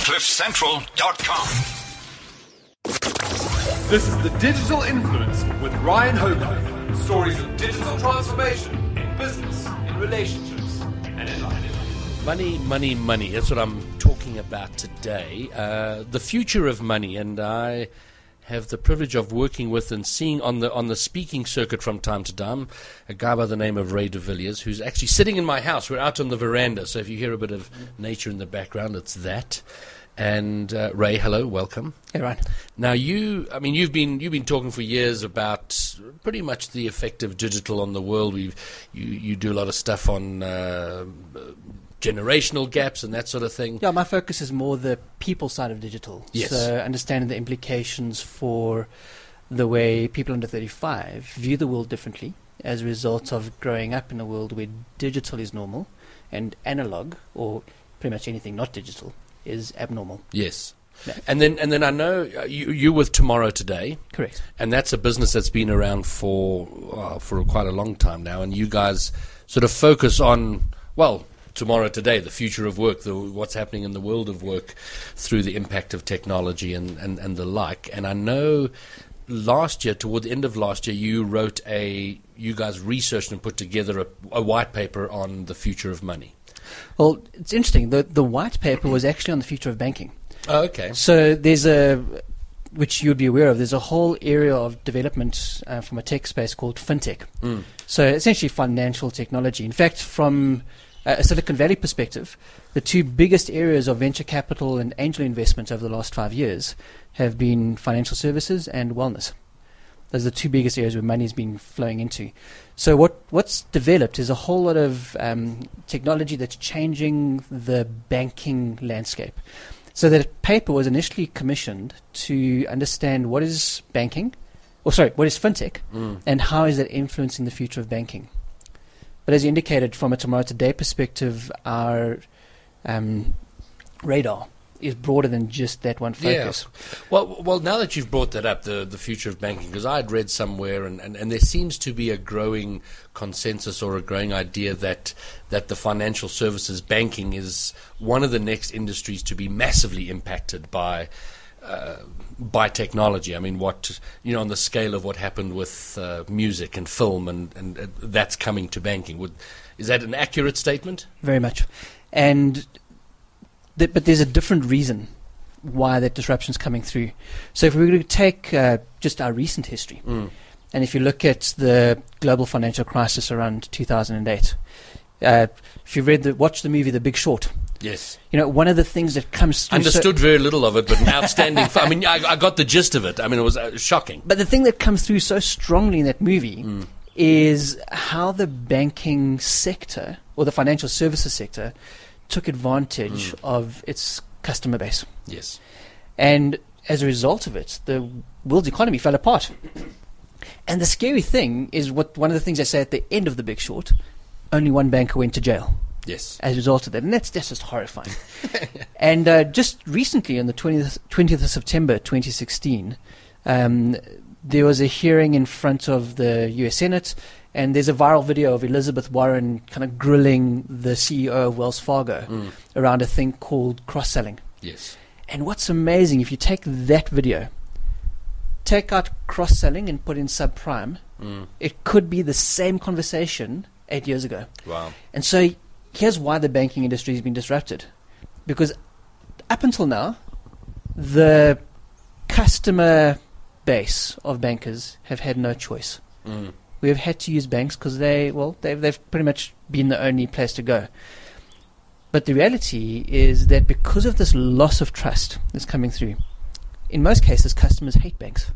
CliffCentral.com. This is The Digital Influence with Ryan Hogan. Stories of digital transformation in business, in relationships, and in life. Money, money, money. That's what I'm talking about today. The future of money. And I have the privilege of working with and seeing on the speaking circuit from time to time a guy by the name of Ray de Villiers, who's actually sitting in my house. We're out on the veranda, so if you hear a bit of nature in the background, it's that. And Ray, hello, welcome. Hey, Ryan. Now you've been talking for years about pretty much the effect of digital on the world. You do a lot of stuff on generational gaps and that sort of thing. Yeah, my focus is more the people side of digital. Yes. So understanding the implications for the way people under 35 view the world differently as a result of growing up in a world where digital is normal and analog, or pretty much anything not digital, is abnormal. Yes. No. And then I know you're with Tomorrow Today. Correct. And that's a business that's been around for quite a long time now. And you guys sort of focus on, well, Tomorrow Today, the future of work, what's happening in the world of work through the impact of technology and the like. And I know last year, toward the end of last year, you guys researched and put together a white paper on the future of money. Well, it's interesting. The white paper was actually on the future of banking. Oh, okay. So which you'd be aware of, there's a whole area of development from a tech space called fintech. So essentially financial technology. In fact, from a Silicon Valley perspective, the two biggest areas of venture capital and angel investment over the last 5 years have been financial services and wellness. Those are the two biggest areas where money's been flowing into. So what's developed is a whole lot of technology that's changing the banking landscape. So that paper was initially commissioned to understand what is banking, what is fintech, and how is that influencing the future of banking. But as you indicated, from a Tomorrow Today perspective, our radar is broader than just that one focus. Yeah. Well, now that you've brought that up, the future of banking, because I had read somewhere, and there seems to be a growing consensus or a growing idea that the financial services banking is one of the next industries to be massively impacted by technology. I mean, on the scale of what happened with music and film, and that's coming to banking. Is that an accurate statement? Very much. But there's a different reason why that disruption's coming through. So if we were to take just our recent history, and if you look at the global financial crisis around 2008, if you've watched the movie The Big Short, yes, one of the things that comes through... Understood very little of it, but an outstanding... I mean, I got the gist of it. I mean, it was shocking. But the thing that comes through so strongly in that movie is how the banking sector, or the financial services sector, took advantage of its customer base. Yes. And as a result of it, the world's economy fell apart. And the scary thing is one of the things I say at the end of The Big Short, only one banker went to jail. Yes. As a result of that. And that's just horrifying. And just recently, on the 20th of September 2016, there was a hearing in front of the US Senate, and there's a viral video of Elizabeth Warren kind of grilling the CEO of Wells Fargo around a thing called cross-selling. Yes. And what's amazing, if you take that video, take out cross-selling and put in subprime, it could be the same conversation 8 years ago. Wow. And so here's why the banking industry has been disrupted. Because up until now, the customer base of bankers have had no choice. We have had to use banks because they've pretty much been the only place to go. But the reality is that because of this loss of trust that's coming through, in most cases, customers hate banks.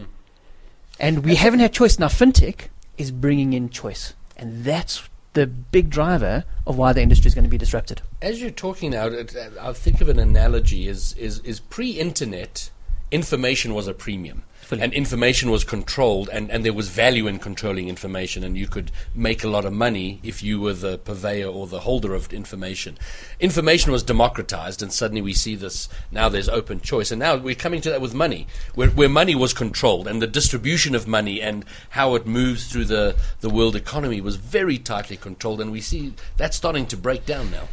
And we haven't had choice. Now, fintech is bringing in choice. And that's the big driver of why the industry is going to be disrupted. As you're talking now, I think of an analogy is pre-internet, information was a premium. Fully. And information was controlled, and there was value in controlling information, and you could make a lot of money if you were the purveyor or the holder of information. Information was democratized, and suddenly we see this, now there's open choice. And now we're coming to that with money, where money was controlled, and the distribution of money and how it moves through the world economy was very tightly controlled, and we see that's starting to break down now.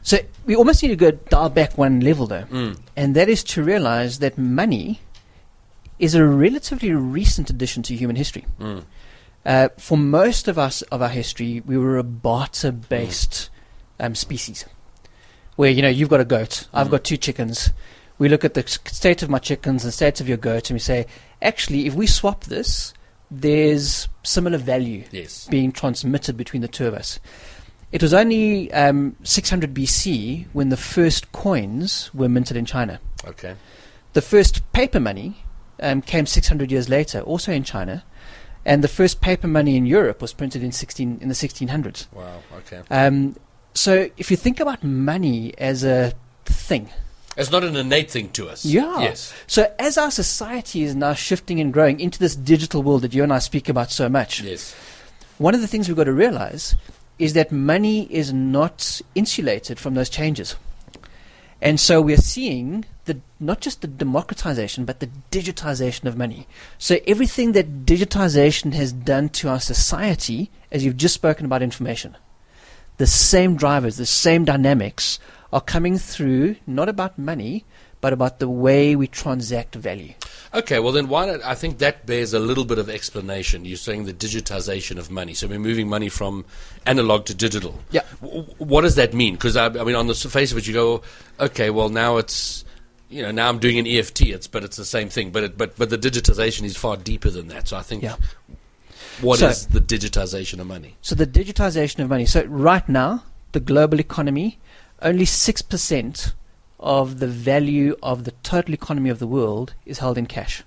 So we almost need to go dial back one level, though, and that is to realize that money is a relatively recent addition to human history. For most of our history, we were a barter-based species, where you've got a goat, I've got 2 chickens. We look at the state of my chickens and the state of your goat, and we say, actually, if we swap this, there's similar value being transmitted between the two of us. It was only 600 BC when the first coins were minted in China. Okay. The first paper money came 600 years later, also in China, and the first paper money in Europe was printed in the 1600s. Wow. Okay. So if you think about money as a thing, it's not an innate thing to us. Yeah. Yes. So as our society is now shifting and growing into this digital world that you and I speak about so much, Yes. one of the things we've got to realize is that money is not insulated from those changes. And so we're seeing not just the democratization, but the digitization of money. So everything that digitization has done to our society, as you've just spoken about information, the same drivers, the same dynamics are coming through, not about money, but about the way we transact value. Okay, well then I think that bears a little bit of explanation. You're saying the digitization of money. So we're moving money from analog to digital. Yeah. What does that mean? Because I mean, on the face of it, you go, okay, well now it's, now I'm doing an EFT, but it's the same thing. But the digitization is far deeper than that. So I think, what is the digitization of money? So the digitization of money. So right now, the global economy, only 6% of the value of the total economy of the world is held in cash.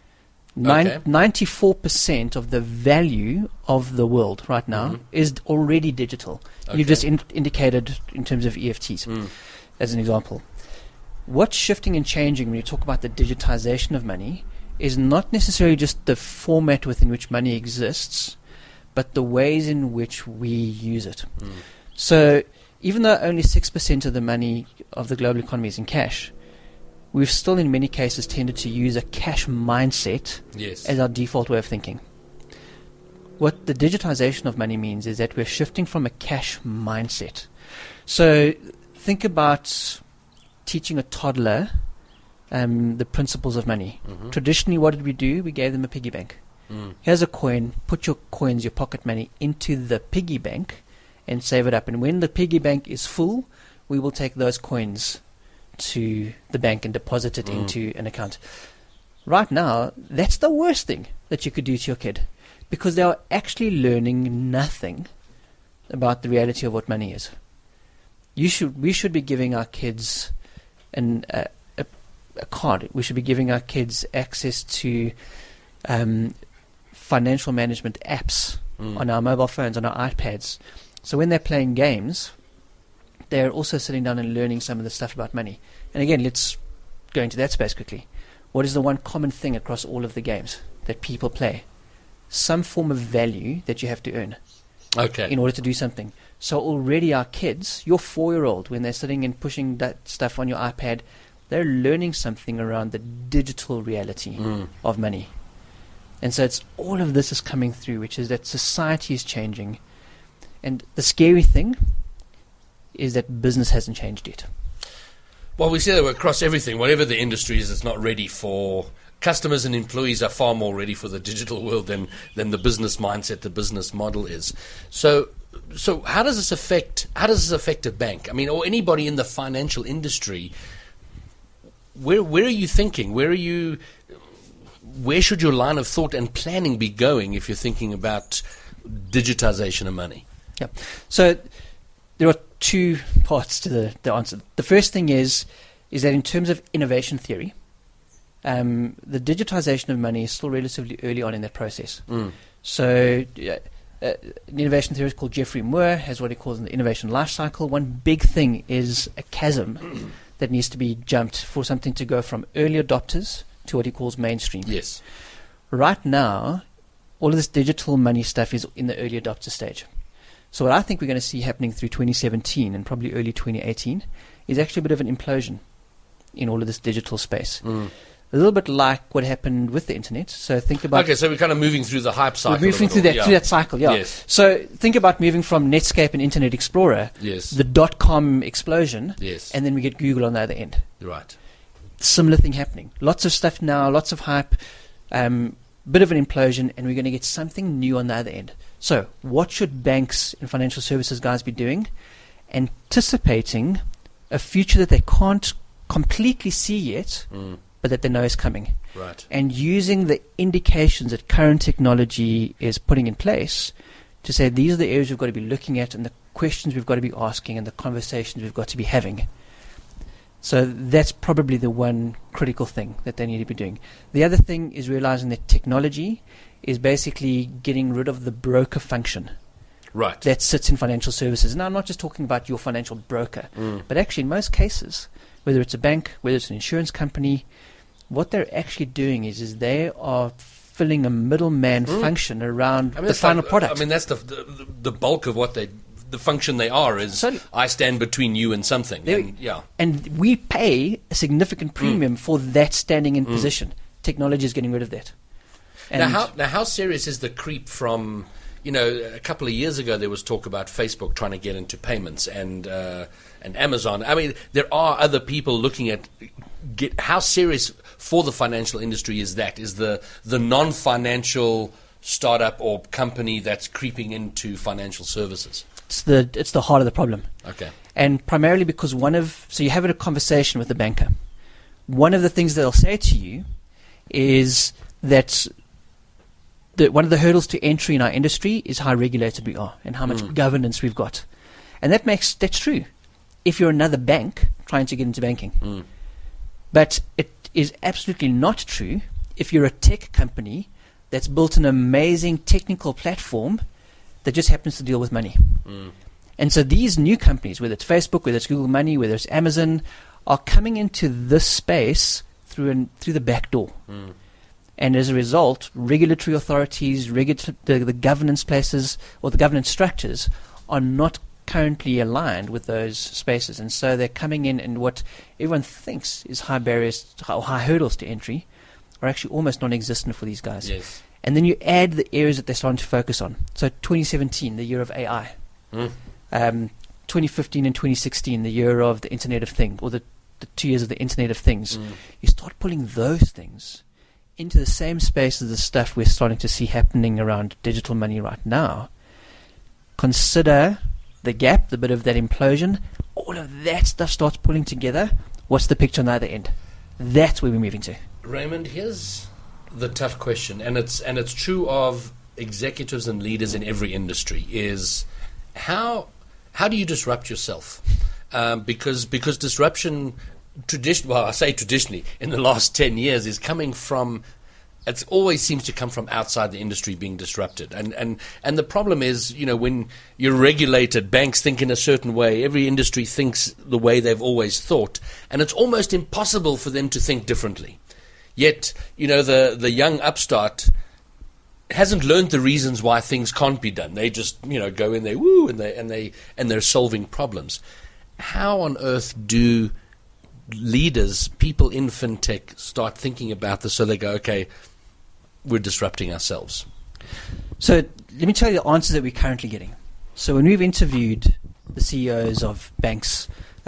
94% of the value of the world right now is already digital. Okay. You've just indicated in terms of EFTs as an example. What's shifting and changing when you talk about the digitization of money is not necessarily just the format within which money exists, but the ways in which we use it. So even though only 6% of the money of the global economy is in cash, we've still in many cases tended to use a cash mindset as our default way of thinking. What the digitization of money means is that we're shifting from a cash mindset. So think about teaching a toddler the principles of money. Traditionally, what did we do? We gave them a piggy bank. Here's a coin, put your coins, your pocket money, into the piggy bank and save it up. And when the piggy bank is full, we will take those coins to the bank and deposit it into an account. Right now, that's the worst thing that you could do to your kid, because they are actually learning nothing about the reality of what money is. We should be giving our kids a card. We should be giving our kids access to financial management apps on our mobile phones, on our iPads. So when they're playing games, they're also sitting down and learning some of the stuff about money. And again, let's go into that space quickly. What is the one common thing across all of the games that people play? Some form of value that you have to earn in order to do something. So already our kids, your 4-year-old, when they're sitting and pushing that stuff on your iPad, they're learning something around the digital reality of money. And so it's all of this is coming through, which is that society is changing. And the scary thing is that business hasn't changed yet. Well, we see that across everything, whatever the industry is, it's not ready for. Customers and employees are far more ready for the digital world than the business mindset, the business model is. So how does this affect a bank? I mean, or anybody in the financial industry? Where are you thinking? Where should your line of thought and planning be going if you're thinking about digitization of money? Yeah. So there are 2 parts to the answer. The first thing is that in terms of innovation theory, the digitization of money is still relatively early on in that process. So an innovation theorist called Geoffrey Moore has what he calls an innovation life cycle. One big thing is a chasm that needs to be jumped for something to go from early adopters to what he calls mainstream. Yes. Right now, all of this digital money stuff is in the early adopter stage. So what I think we're going to see happening through 2017 and probably early 2018 is actually a bit of an implosion in all of this digital space. A little bit like what happened with the internet. So think about... Okay, so we're kind of moving through the hype cycle. We're moving through that cycle, yeah. Yes. So think about moving from Netscape and Internet Explorer, Yes. the dot-com explosion, Yes. and then we get Google on the other end. Right. Similar thing happening. Lots of stuff now, lots of hype, bit of an implosion, and we're going to get something new on the other end. So what should banks and financial services guys be doing? Anticipating a future that they can't completely see yet, but that they know is coming. Right. And using the indications that current technology is putting in place to say these are the areas we've got to be looking at and the questions we've got to be asking and the conversations we've got to be having. So that's probably the one critical thing that they need to be doing. The other thing is realizing that technology is basically getting rid of the broker function. Right. That sits in financial services. Now, I'm not just talking about your financial broker, but actually in most cases, whether it's a bank, whether it's an insurance company, what they're actually doing is they are filling a middleman function around the final product. I mean, that's the bulk of what the function they are is Certainly. I stand between you and something. And we pay a significant premium for that standing in position. Technology is getting rid of that. And Now, how serious is the creep from... a couple of years ago there was talk about Facebook trying to get into payments and Amazon. I mean, there are other people looking at how serious for the financial industry is that? Is the non-financial startup or company that's creeping into financial services? it's the heart of the problem. Okay. And primarily because so you're having a conversation with the banker. One of the things they'll say to you is that one of the hurdles to entry in our industry is how regulated we are and how much governance we've got. And that's true if you're another bank trying to get into banking. But it is absolutely not true if you're a tech company that's built an amazing technical platform that just happens to deal with money. And so these new companies, whether it's Facebook, whether it's Google Money, whether it's Amazon, are coming into this space through the back door. And as a result, regulatory authorities, the governance places or the governance structures are not currently aligned with those spaces. And so they're coming in and what everyone thinks is high barriers, high hurdles to entry are actually almost non-existent for these guys. Yes. And then you add the areas that they're starting to focus on. So 2017, the year of AI. 2015 and 2016, the year of the Internet of Things, or the 2 years of the Internet of Things. You start pulling those things into the same space as the stuff we're starting to see happening around digital money right now. Consider the gap, the bit of that implosion. All of that stuff starts pulling together. What's the picture on the other end? That's where we're moving to. Raymond, here's the tough question, and it's true of executives and leaders in every industry, is how do you disrupt yourself? Because disruption, traditionally, in the last 10 years, is coming from, it always seems to come from outside the industry being disrupted. And the problem is, when you're regulated, banks think in a certain way, every industry thinks the way they've always thought, and it's almost impossible for them to think differently. Yet, the young upstart hasn't learned the reasons why things can't be done. They just, go in there, woo, and they're solving problems. How on earth do leaders, people in fintech, start thinking about this so they go, okay, we're disrupting ourselves? So let me tell you the answers that we're currently getting. So when we've interviewed the CEOs of banks,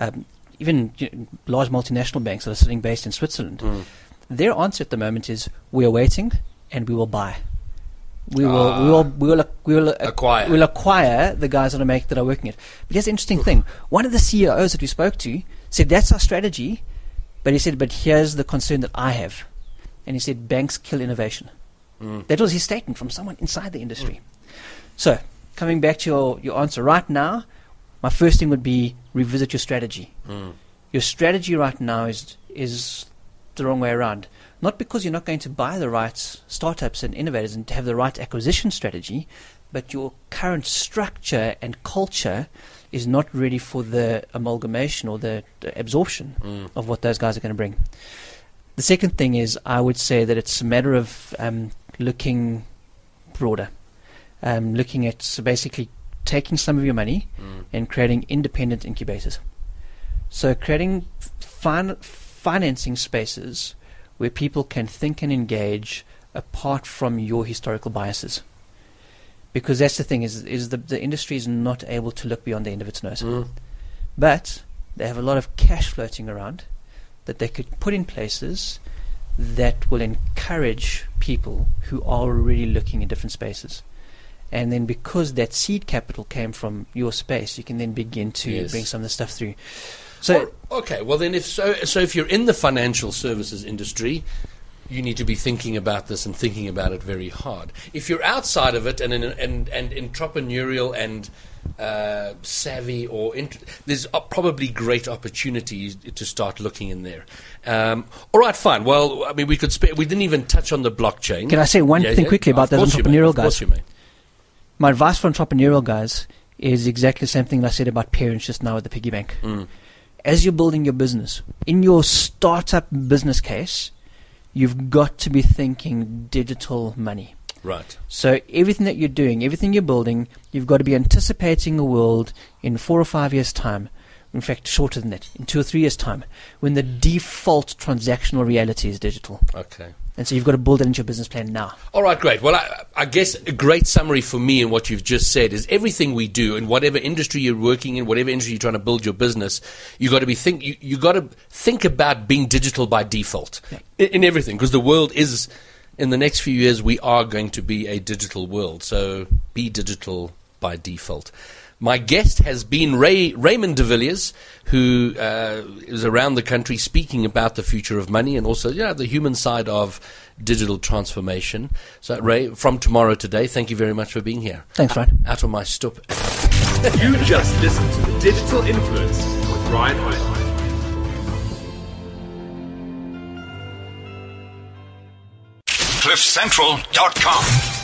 even large multinational banks that are sitting based in Switzerland, their answer at the moment is, we are waiting and we will buy. We will acquire. We'll acquire the guys that are working it. But here's the interesting thing. One of the CEOs that we spoke to said, that's our strategy. But he said, but here's the concern that I have. And he said, banks kill innovation. That was his statement from someone inside the industry. So coming back to your answer right now, my first thing would be revisit your strategy. Your strategy right now is the wrong way around. Not because you're not going to buy the right startups and innovators and to have the right acquisition strategy, but your current structure and culture is not ready for the amalgamation or the absorption of what those guys are going to bring. The second thing is, I would say that it's a matter of looking broader, looking at basically taking some of your money and creating independent incubators. So creating financing spaces where people can think and engage apart from your historical biases. Because that's the thing, is the industry is not able to look beyond the end of its nose. But they have a lot of cash floating around that they could put in places that will encourage people who are already looking in different spaces. And then because that seed capital came from your space, you can then begin to bring some of the stuff through. So, okay, well then if you're in the financial services industry, you need to be thinking about this and thinking about it very hard. If you're outside of it and entrepreneurial and savvy, there's probably great opportunities to start looking in there. All right, fine. Well, I mean, we didn't even touch on the blockchain. Can I say one thing quickly about those entrepreneurial guys? Of course you may. My advice for entrepreneurial guys is exactly the same thing I said about parents just now at the piggy bank. As you're building your business, in your startup business case, you've got to be thinking digital money. Right. So everything that you're doing, everything you're building, you've got to be anticipating a world in 4 or 5 years' time, in fact shorter than that, in 2 or 3 years' time, when the default transactional reality is digital. Okay. And so you've got to build it into your business plan now. All right, great. Well, I guess a great summary for me in what you've just said is everything we do in whatever industry you're working in, whatever industry you're trying to build your business, you got to think about being digital by default in everything, because the world is, in the next few years, we are going to be a digital world. So be digital by default. My guest has been Raymond de Villiers, who is around the country speaking about the future of money and also the human side of digital transformation. So, Ray, from Tomorrow Today, thank you very much for being here. Thanks, Ryan. Out of my stoop. You just listened to The Digital Influence with Ryan Hogan. CliffCentral.com